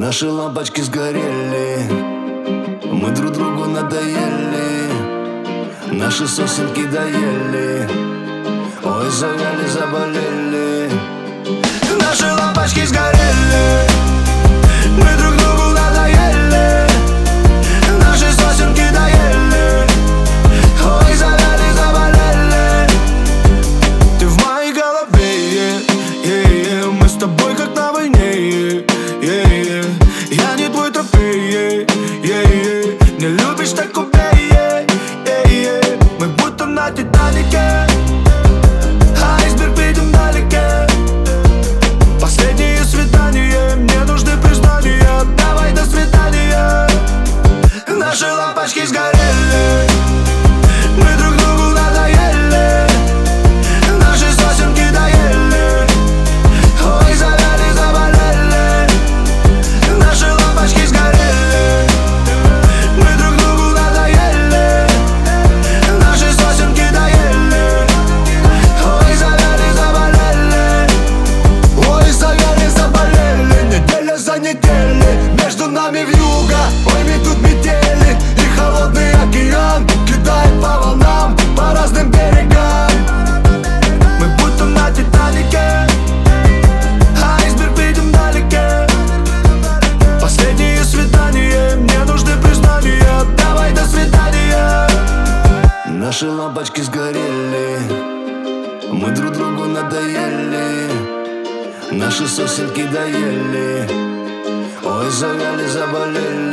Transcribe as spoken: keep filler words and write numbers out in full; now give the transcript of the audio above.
Наши лампочки сгорели, мы друг другу надоели, наши сосенки доели, ой, завяли, заболели. Наши лампочки сгорели, мы друг другу надоели, наши сосенки доели, ой, завяли, заболели. Ты в моей голове, yeah, yeah, yeah. Мы с тобой как на войне, yeah, yeah. Я не твой трофей, yeah, yeah, yeah. Не любишь, так убей, yeah, yeah, yeah. Мы будто на Титанике, айсберг видим вдалеке. Последние свидания, мне нужны признания. Давай, до свидания. Наши лампочки сгорели, мы друг другу надоели, наши сосенки доели, ой, завяли, заболели. Наши лампочки сгорели, мы друг другу надоели, наши сосенки доели, ой, завяли, заболели. Ой, завяли, заболели. Неделя за неделей между нами вьюга, ой, мы тут метели, и холодный океан кидает по волнам, по разным берегам. Мы будто на Титанике, айсберг видим вдалеке. Последние свидания, мне нужны признания. Давай, до свидания. Наши лампочки сгорели, мы друг другу надоели, наши сосенки доели, ой, завяли, заболели.